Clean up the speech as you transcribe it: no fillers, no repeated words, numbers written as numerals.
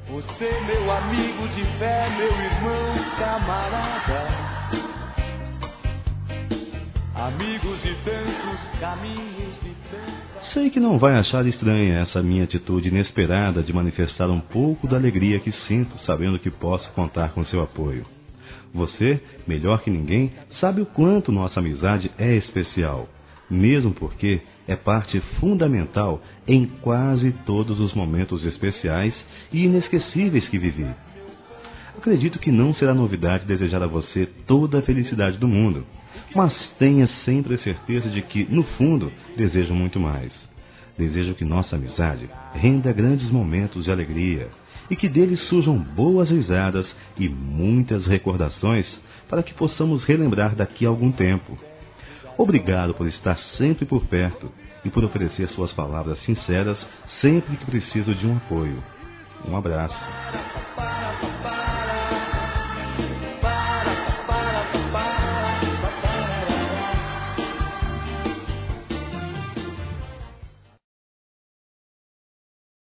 Você, meu amigo de fé, meu irmão, camarada, amigos de tantos caminhos, de tantas... Sei que não vai achar estranha essa minha atitude inesperada de manifestar um pouco da alegria que sinto, sabendo que posso contar com seu apoio. Você, melhor que ninguém, sabe o quanto nossa amizade é especial, mesmo porque é parte fundamental em quase todos os momentos especiais e inesquecíveis que vivi. Acredito que não será novidade desejar a você toda a felicidade do mundo, mas tenha sempre a certeza de que, no fundo, desejo muito mais. Desejo que nossa amizade renda grandes momentos de alegria e que deles surjam boas risadas e muitas recordações para que possamos relembrar daqui a algum tempo. Obrigado por estar sempre por perto e por oferecer suas palavras sinceras sempre que preciso de um apoio. Um abraço.